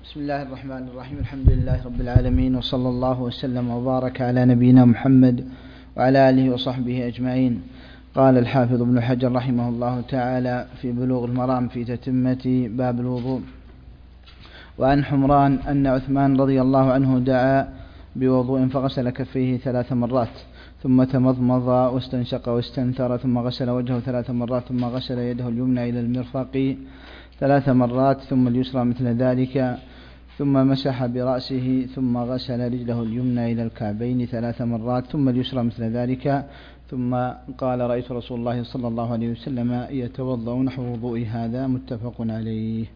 بسم الله الرحمن الرحيم. الحمد لله رب العالمين، وصلى الله وسلم وبارك على نبينا محمد وعلى آله وصحبه أجمعين. قال الحافظ ابن حجر رحمه الله تعالى في بلوغ المرام في تتمة باب الوضوء: وعن حمران أن عثمان رضي الله عنه دعا بوضوء فغسل كفيه 3 مرات، ثم تمضمض واستنشق واستنثر، ثم غسل وجهه 3 مرات، ثم غسل يده اليمنى إلى المرفق 3 مرات، ثم اليسرى مثل ذلك، ثم مسح برأسه، ثم غسل رجله اليمنى إلى الكعبين 3 مرات، ثم اليسرى مثل ذلك، ثم قال: رأيت رسول الله صلى الله عليه وسلم يتوضأ نحو وضوء هذا. متفق عليه.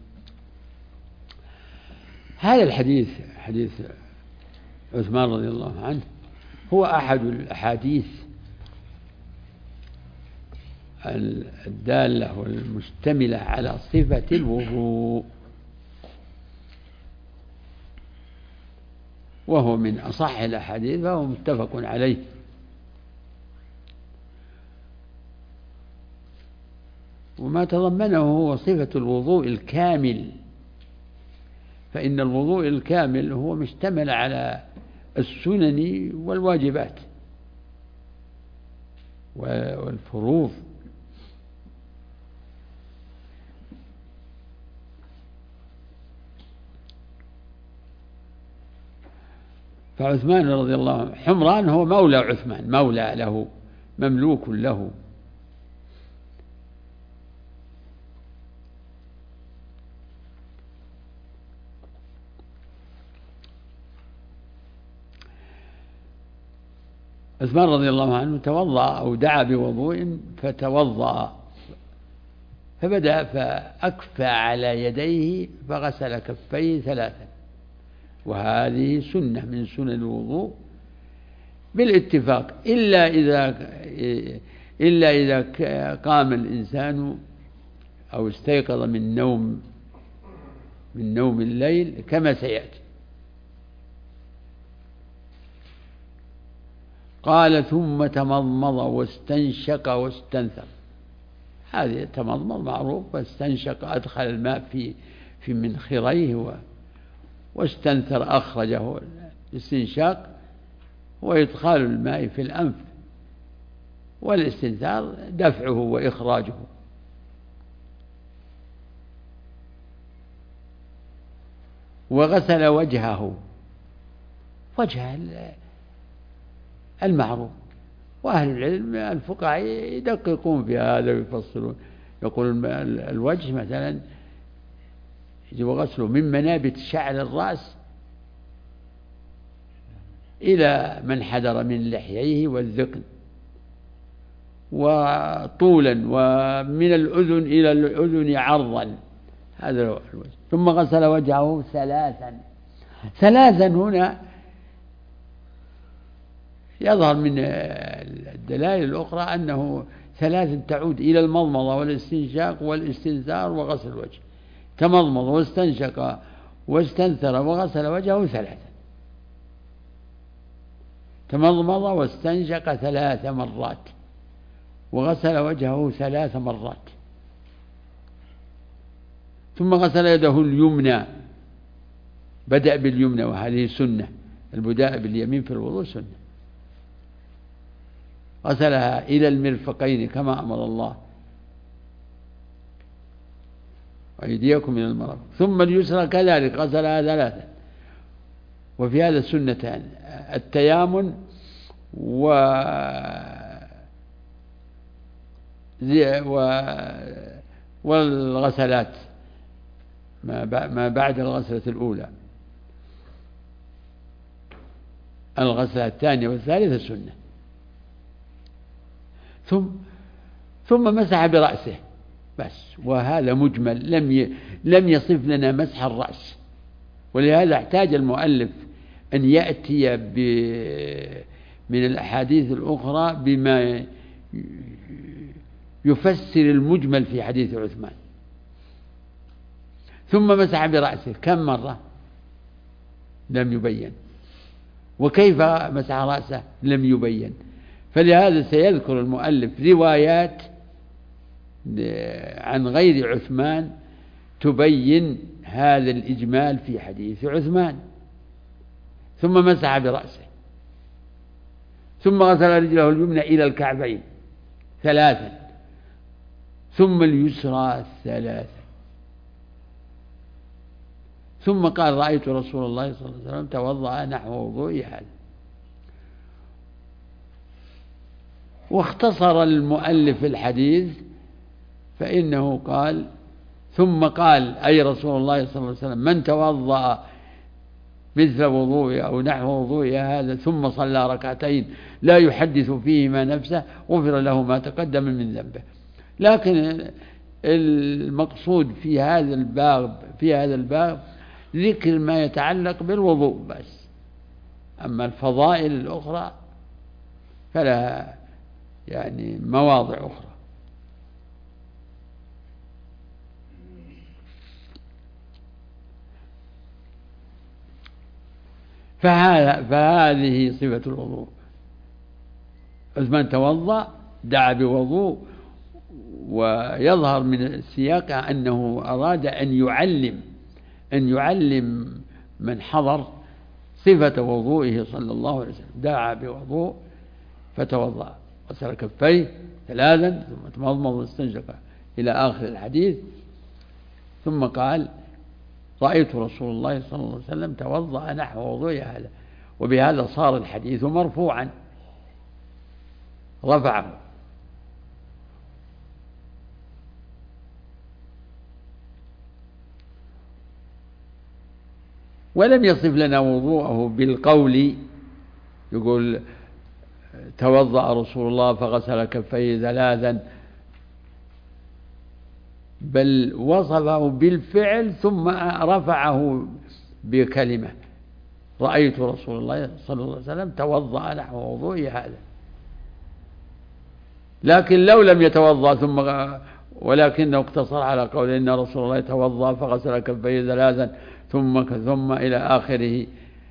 هذا الحديث، حديث عثمان رضي الله عنه، هو أحد الأحاديث الدالة والمشتملة على صفة الوضوء، وهو من أصح الأحاديث، فهو متفق عليه. وما تضمنه هو صفة الوضوء الكامل، فإن الوضوء الكامل هو مشتمل على السنن والواجبات والفروض. فعثمان رضي الله عنه، حمران هو مولى عثمان، مولى له، مملوك له. عثمان رضي الله عنه توضأ أو دعا بوضوء فتوضأ، فبدأ فأكفى على يديه فغسل كفيه 3، وهذه سنة من سنن الوضوء بالاتفاق، إلا إذا قام الإنسان أو استيقظ من نوم الليل كما سيأتي. قال: ثم تمضمض واستنشق واستنثر. هذه تمضمض معروف، واستنشق أدخل الماء في منخريه، واستنثر أخرجه. الاستنشاق هو إدخال الماء في الأنف، والاستنثار دفعه وإخراجه. وغسل وجهه، وجه المعروف، وأهل العلم الفقهاء يدققون في هذا ويفصلون، يقول الوجه مثلا يجب غسله من منابت شعر الرأس إلى من حدر من لحييه والذقن، وطولا، ومن الأذن إلى الأذن عرضا، هذا هو الوجه. ثم غسل وجهه 3 هنا يظهر من الدلائل الأخرى أنه 3 تعود إلى المضمضة والاستنشاق والاستنثار وغسل الوجه. تمضمض واستنشق واستنثر وغسل وجهه 3، تمضمض واستنشق 3 مرات وغسل وجهه 3 مرات، ثم غسل يده اليمنى، بدأ باليمنى، وهذه سنة، البداء باليمين في الوضوء سنة. غسلها إلى المرفقين كما أمر الله، وأيديكم إلى المرافق. ثم اليسرى كذلك غسلها 3. وفي هذا سنتان: التيامن والغسلات ما بعد الغسلة الأولى. الغسلة الثانية والثالثة سنة. ثم مسح برأسه بس، وهذا مجمل، لم يصف لنا مسح الرأس، ولهذا احتاج المؤلف أن يأتي من الأحاديث الأخرى بما يفسر المجمل في حديث عثمان. ثم مسح برأسه كم مرة؟ لم يبين. وكيف مسح رأسه؟ لم يبين. فلهذا سيذكر المؤلف روايات عن غير عثمان تبين هذا الإجمال في حديث عثمان. ثم مسح برأسه، ثم غسل رجله اليمنى إلى الكعبين 3، ثم اليسرى 3، ثم قال رأيت رسول الله صلى الله عليه وسلم توضأ نحو وضوء هذا. واختصر المؤلف الحديث فإنه قال ثم قال أي رسول الله صلى الله عليه وسلم من توضأ مثل وضوء أو نحو وضوء هذا ثم صلى ركعتين لا يحدث فيهما نفسه غفر له ما تقدم من ذنبه. لكن المقصود في هذا الباب ذكر ما يتعلق بالوضوء بس، أما الفضائل الأخرى فلها يعني مواضع أخرى. فهذه صفة الوضوء. عثمان توضأ دعا بوضوء، ويظهر من السياق أنه أراد أن يعلم من حضر صفة وضوئه صلى الله عليه وسلم. دعا بوضوء فتوضأ، غسل كفيه 3، ثم تمضمض واستنشق إلى آخر الحديث، ثم قال رأيت رسول الله صلى الله عليه وسلم توضأ نحو وضوء هذا. وبهذا صار الحديث مرفوعا، رفعه. ولم يصف لنا وضوءه بالقول، يقول توضأ رسول الله فغسل كفيه 3، بل وصفه بالفعل ثم رفعه بكلمة رأيت رسول الله صلى الله عليه وسلم توضأ نحو وضوء هذا. لكن لو لم يتوضأ ولكنه اقتصر على قول إن رسول الله توضأ فغسل كفيه 3 ثم إلى آخره،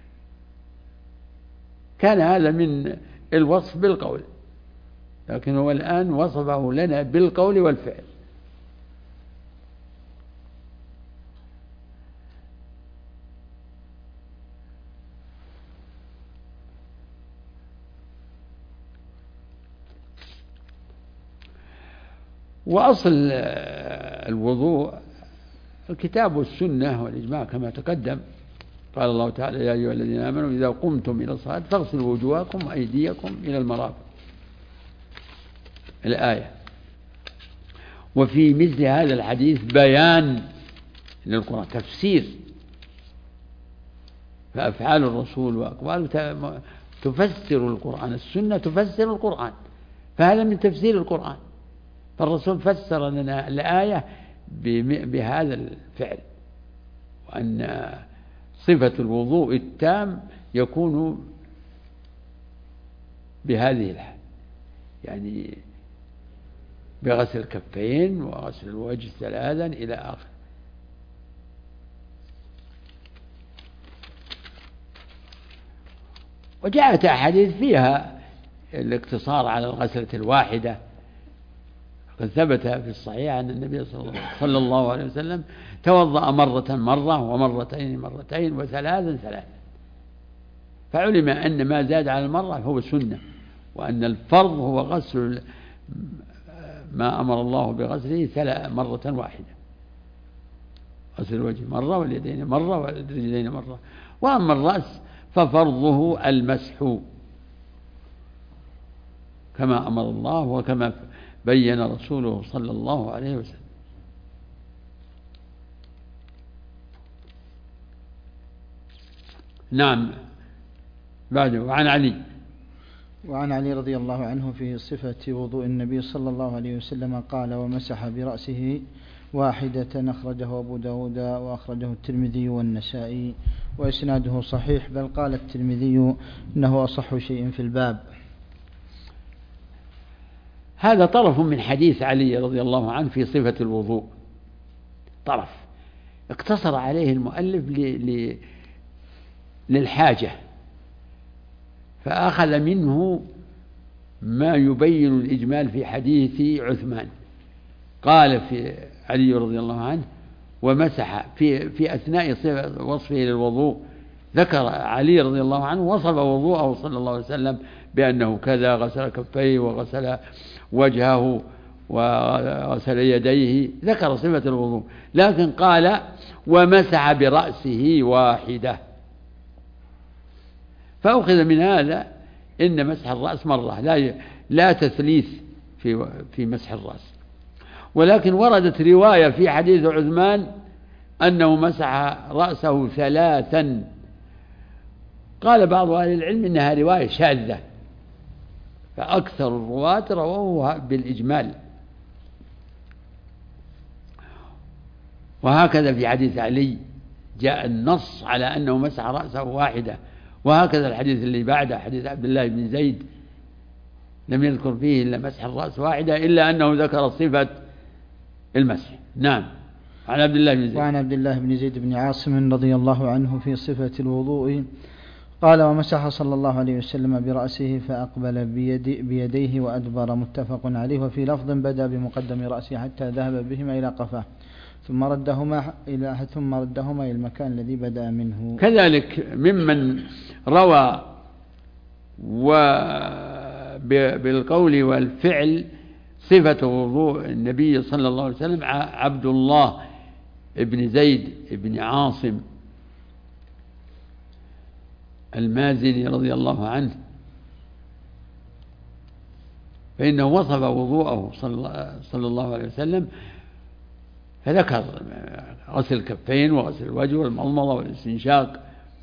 كان هذا من الوصف بالقول، لكن هو الآن وصفه لنا بالقول والفعل. وأصل الوضوء الكتاب والسنة والإجماع كما تقدم. قال الله تعالى يا أيها الذين آمنوا إذا قمتم إلى الصلاة فاغسلوا وجوهكم وأيديكم إلى المرافق، الآية. وفي مثل هذا الحديث بيان للقرآن، تفسير، فأفعال الرسول وأقواله تفسر القرآن، السنة تفسر القرآن، فهذا من تفسير القرآن. فالرسول فسر لنا الآية بهذا الفعل، وأن صفة الوضوء التام يكون بهذه الحال، يعني بغسل الكفين وغسل الوجه 3 إلى آخر. وجاءت أحاديث فيها الاقتصار على الغسلة الواحدة. قد ثبت في الصحيح أن النبي صلى الله عليه وسلم توضأ مرة ومرتين و3 فعلم أن ما زاد على المرة هو سنة، وأن الفرض هو غسل ما أمر الله بغسله مرة واحدة، غسل الوجه مرة واليدين مرة والرجلين مرة. وأما الرأس ففرضه المسح كما أمر الله وكما بين رسوله صلى الله عليه وسلم. نعم. بعده وعن علي رضي الله عنه في صفة وضوء النبي صلى الله عليه وسلم قال ومسح برأسه 1، أخرجه أبو داود وأخرجه الترمذي والنسائي وإسناده صحيح، بل قال الترمذي إنه أصح شيء في الباب. هذا طرف من حديث علي رضي الله عنه في صفة الوضوء، طرف اقتصر عليه المؤلف للحاجة، فأخذ منه ما يبين الإجمال في حديث عثمان. قال في علي رضي الله عنه ومسح في أثناء وصفه للوضوء، ذكر علي رضي الله عنه وصف وضوءه صلى الله عليه وسلم بأنه كذا، غسل كفيه وغسل وجهه وغسل يديه، ذكر صفة الوضوء، لكن قال ومسح برأسه واحدة، فأخذ من هذا إن مسح الرأس مرة، لا تثليث في مسح الرأس. ولكن وردت رواية في حديث عثمان أنه مسح رأسه 3، قال بعض أهل العلم إنها رواية شاذة، فأكثر الرواة رووها بالإجمال. وهكذا في حديث علي جاء النص على أنه مسح رأسه واحدة، وهكذا الحديث اللي بعده حديث عبد الله بن زيد لم يذكر فيه إلا مسح الرأس واحدة، إلا أنه ذكر صفة المسح. نعم. عن عبد الله بن زيد. وعن عبد الله بن زيد بن عاصم رضي الله عنه في صفة الوضوء قال ومسح صلى الله عليه وسلم برأسه فأقبل بيديه وأدبر، متفق عليه. وفي لفظ بدأ بمقدم رأسه حتى ذهب بهما إلى قفاه ثم ردهما إلى المكان الذي بدأ منه. كذلك ممن روى بالقول والفعل صفة وضوء النبي صلى الله عليه وسلم عبد الله بن زيد بن عاصم المازني رضي الله عنه، فإنه وصف وضوءه صلى الله عليه وسلم فذكر غسل الكفين وغسل الوجه والمضمضة والاستنشاق.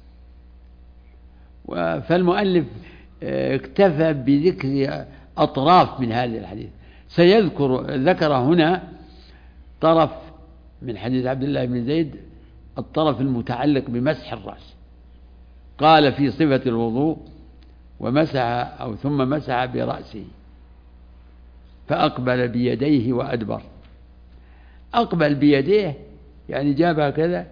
فالمؤلف اكتفى بذكر أطراف من هذه الحديث، ذكر هنا طرف من حديث عبد الله بن زيد، الطرف المتعلق بمسح الرأس، قال في صفة الوضوء ومسح ثم مسح برأسه فأقبل بيديه وأدبر. أقبل بيديه يعني جابها كذا،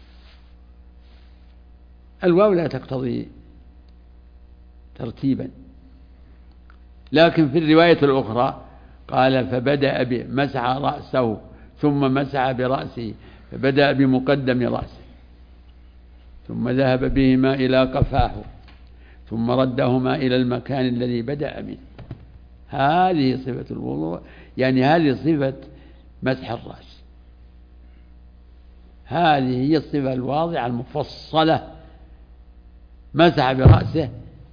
الواو لا تقتضي ترتيبا، لكن في الرواية الأخرى قال فبدأ مسح رأسه ثم مسح برأسه، فبدأ بمقدم رأسه ثم ذهب بهما إلى قفاه ثم ردهما إلى المكان الذي بدأ منه. هذه صفة الوضوء، يعني هذه صفة مسح الرأس، هذه هي الصفة الواضحة المفصلة. مسح برأسه.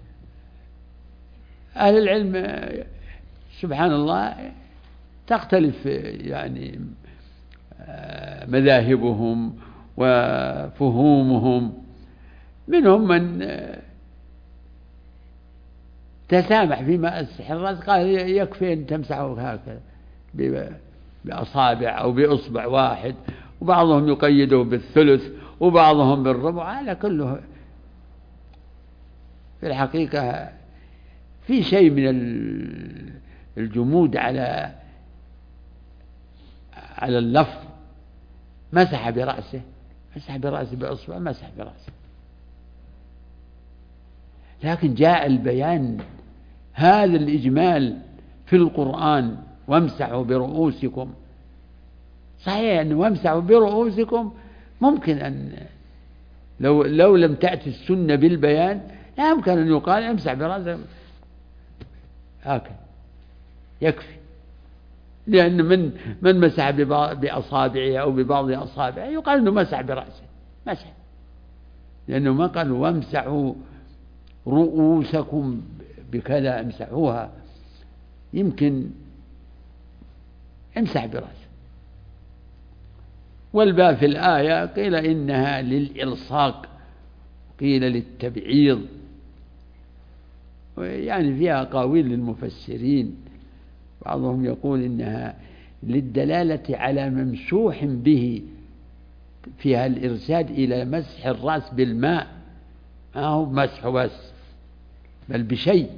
أهل العلم سبحان الله تختلف يعني مذاهبهم وفهومهم، منهم من تسامح في مسح الرأس، قال يكفي أن تمسحه هكذا بأصابع أو بإصبع واحد، وبعضهم يقيده بالثلث وبعضهم بالربع، على كله في الحقيقة في شيء من الجمود على اللفظ. مسح برأسه، مسح برأسه بأصبع، مسح برأسه، لكن جاء البيان هذا الإجمال في القرآن وامسحوا برؤوسكم. صحيح أنه وامسحوا برؤوسكم ممكن أن لو لم تأتي السنة بالبيان لا يمكن أن يقال امسح برأسك هكذا يكفي، لأن من مسح بأصابعه أو ببعض أصابعه يقال أنه مسح برأسه، مسح، لأنه ما قالوا وامسحوا رؤوسكم بكذا، امسحوها، يمكن امسح برأسه. والباء في الآية قيل إنها للإلصاق، قيل للتبعيض، يعني فيها أقاويل للمفسرين، بعضهم يقول إنها للدلالة على ممسوح به، فيها الإرشاد إلى مسح الرأس بالماء، ما هو مسح بس، بل بشيء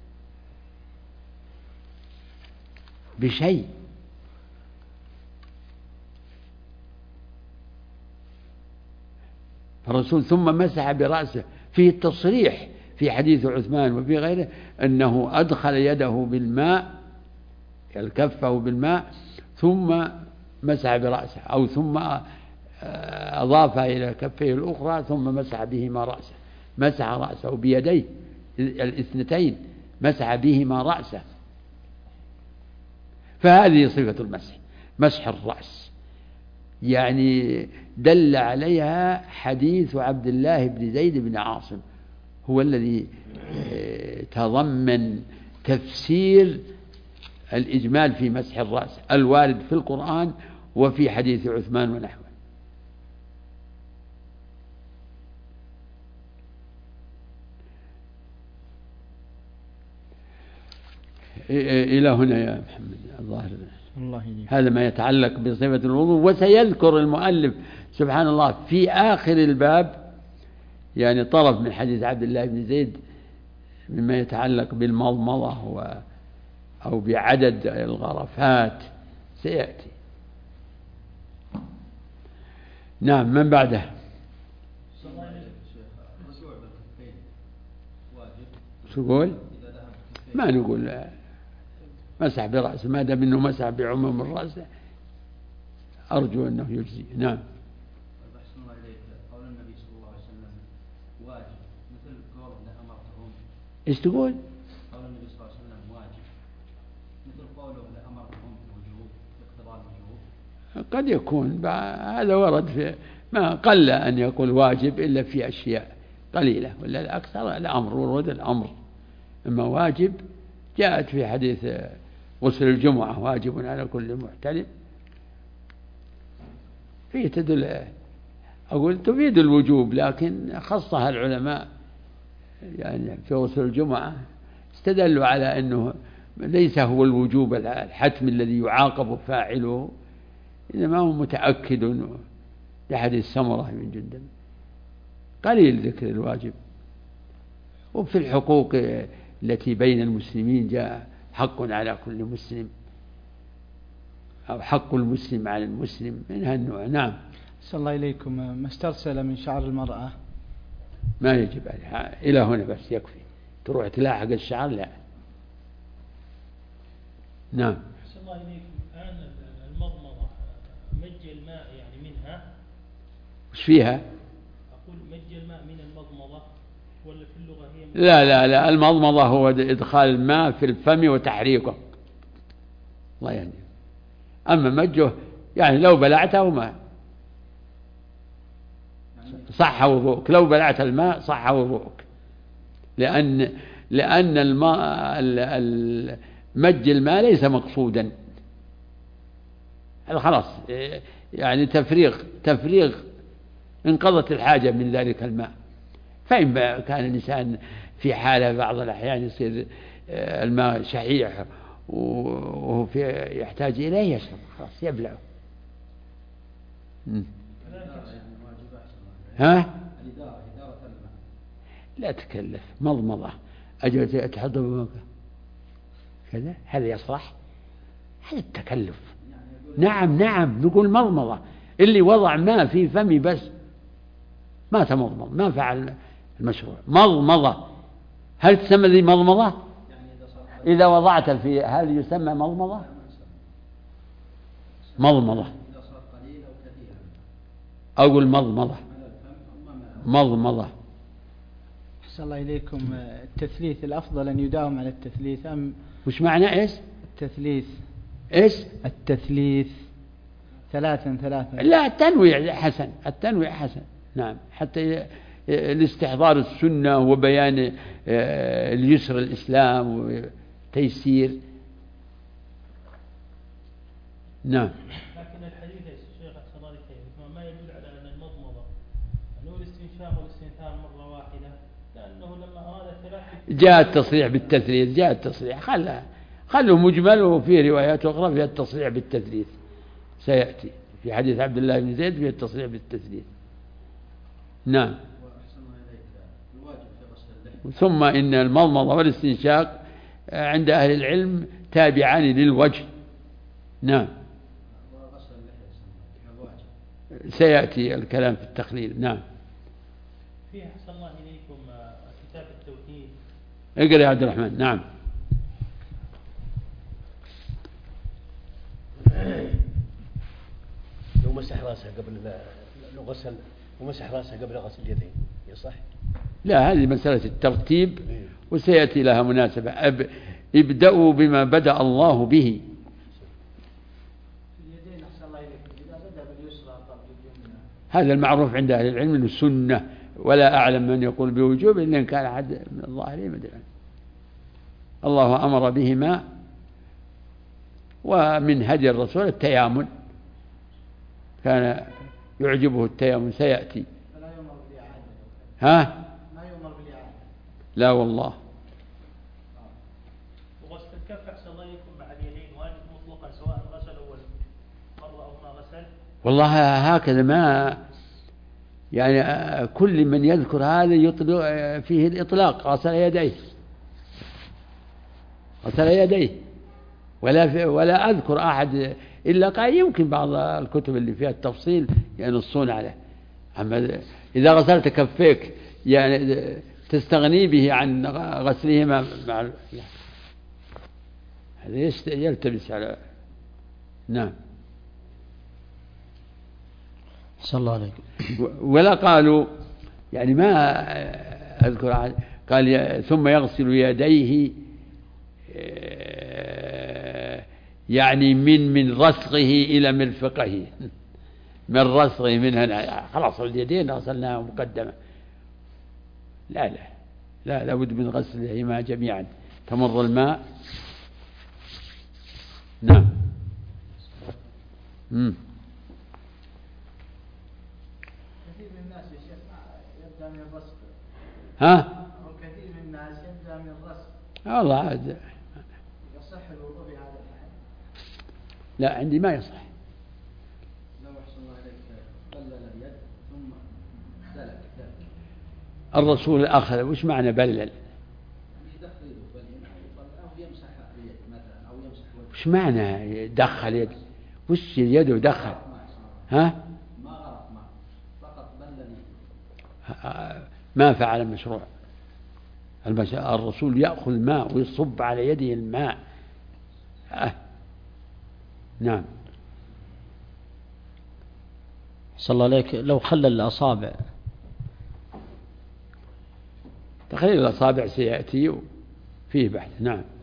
الرسول ثم مسح برأسه. فيه التصريح في حديث عثمان وفي غيره أنه أدخل يده بالماء، الكفه بالماء ثم مسح برأسه، أو ثم أضافها إلى كفيه الأخرى ثم مسح بهما رأسه، مسح رأسه بيديه الاثنتين، مسح بهما رأسه. فهذه صفة المسح، مسح الرأس، يعني دل عليها حديث عبد الله بن زيد بن عاصم، هو الذي تضمن تفسير الإجمال في مسح الرأس الوارد في القرآن وفي حديث عثمان ونحوه. إلى هنا يا محمد الظاهر هذا ما يتعلق بصفة الوضوء. وسيذكر المؤلف سبحان الله في آخر الباب يعني طرف من حديث عبد الله بن زيد مما يتعلق بالمضمضة أو بعدد الغرفات سيأتي. نعم. من بعده؟ شو يقول؟ ما نقول مسح برأس، ما دام انه مسح بعموم الرأس أرجو أنه يجزي. نعم. أحسن الله إليك، قول النبي صلى الله عليه وسلم واجب مثل قوله لأمرتهم. إيش تقول؟ قول النبي صلى الله عليه وسلم واجب مثل قوله لأمرتهم بالوجوب باقتضاء الوجوب. قد يكون هذا ورد في ما قل أن يقول واجب إلا في أشياء قليلة، ولا الأكثر الأمر ورود الأمر. أما واجب جاءت في حديث غسل الجمعة واجب على كل محتلم، فيه تدل أقول تفيد الوجوب، لكن خصها العلماء يعني في غسل الجمعة استدلوا على أنه ليس هو الوجوب الحتم الذي يعاقب فاعله، إنما هو متأكد لحديث سمرة من جندب. قليل ذكر الواجب. وفي الحقوق التي بين المسلمين جاء حق على كل مسلم أو حق المسلم على المسلم من هالنوع. نعم. صلى الله إليكم. ما استرسل من شعر المرأة ما يجب عليها، إلى هنا بس يكفي، تروح تلاحق الشعر لا. نعم. صلى الله إليكم. الآن المضمضة مج الماء يعني منها، وش فيها؟ أقول مج الماء من المضمضة ولا في اللغة هي لا المضمضة هو إدخال الماء في الفم وتحريكه، الله يعني. أما مجه يعني لو بلعته ماء صح وضوءك، لو بلعت الماء صح وضوءك، لأن الماء مج الماء ليس مقصودا، خلاص يعني تفريغ انقضت الحاجة من ذلك الماء. فإن كان الإنسان في حالة بعض الأحيان يصير الماء شحيح وهو يحتاج إليه يشرب، خلاص يبلعه. ها؟ لا تكلف مضمضة أجل تحضر بمك كذا، هذا يصلح؟ هذا التكلف. نعم نقول مضمضة، اللي وضع ماء في فمي بس ما تمضمض، ما فعل المشروع. مضمضة هل تسمى ذي مضمضة؟ إذا وضعت في هل يسمى مضمضة؟ أقول مضمضة. أحسن الله إليكم. التثليث الأفضل أن يداوم على التثليث أم وش معنى إيش؟ التثليث. إيش؟ التثليث ثلاثا. لا التنويع حسن. نعم، حتى لاستحضار السنة وبيان اليسر الإسلام وتيسير. نعم. لكن الحديث يا شيخ أحسن الله عليك ما يدل على أن المضمضة أنه الاستنشاق والاستنثار مرة واحدة، لأنه لما أراد ثلاث جاء التصريح بالتثليث، خلوا مجمل، وفي روايات أخرى فيها التصريح بالتثليث سيأتي في حديث عبد الله بن زيد فيها التصريح بالتثليث. نعم. ثم إن المضمضة والاستنشاق عند أهل العلم تابعان للوجه. نعم. سيأتي الكلام في التخليل. نعم. فيه أحسن الله إليكم كتاب التوحيد. اقرأ يا عبد الرحمن. نعم. لو مسح راسه قبل لو غسل ومسح راسه قبل غسل اليدين يصح؟ لا، هذه مسألة الترتيب وسيأتي لها مناسبة. ابدأوا بما بدأ الله به. هذا المعروف عند أهل العلم أنه سنة، ولا أعلم من يقول بوجوب إلا إن كان أحد من الظاهرين مدري. الله أمر بهما، ومن هدي الرسول التيامن، كان يعجبه التيامن، سيأتي. فلا يؤمر بالإعادة. ها؟ ما يؤمر بالإعادة. لا والله. وغسل الكف أحسن الله يكون مع اليدين واجب مطلقا سواء غسل أول مرة أو ما غسل. والله هكذا، ما يعني كل من يذكر هذا يطلق فيه الإطلاق. غسل يديه، غسل يديه، ولا أذكر أحد إلا قال يمكن بعض الكتب اللي فيها التفصيل ينصون عليه. أما إذا غسلت كفيك يعني تستغني به عن غسلهما مع هذا يلتبس على. نعم. صلى الله عليه. ولا قالوا يعني ما أذكر قال ثم يغسل يديه يعني من رسغه إلى مرفقه، من رسغه منها خلاص اليدين غسلناها مقدمة. لا لابد من غسلهما جميعا تمر الماء. نعم. كثير من الناس يا شيخ يبدأ من الرسغ. ها؟ وكثير من الناس يبدأ من الرسغ. والله عاد يصح الوضوء في هذا الحال؟ لا، عندي ما يصح. لو أحسن الله عليك بلل اليد ثم دلك الرسول أخذ، وش معنى بلل؟ يدخل يده أو يمسح اليد مثلا، أو يمسح وجهه. وش معنى دخل يد؟ وش يده دخل؟ ها؟ ما غرق ماء، فقط بلل. ما فعل المشروع. الرسول يأخذ ماء ويصب على يده الماء. نعم. صلى الله عليك. لو خلل الأصابع، تخليل الأصابع سيأتي فيه بحث. نعم.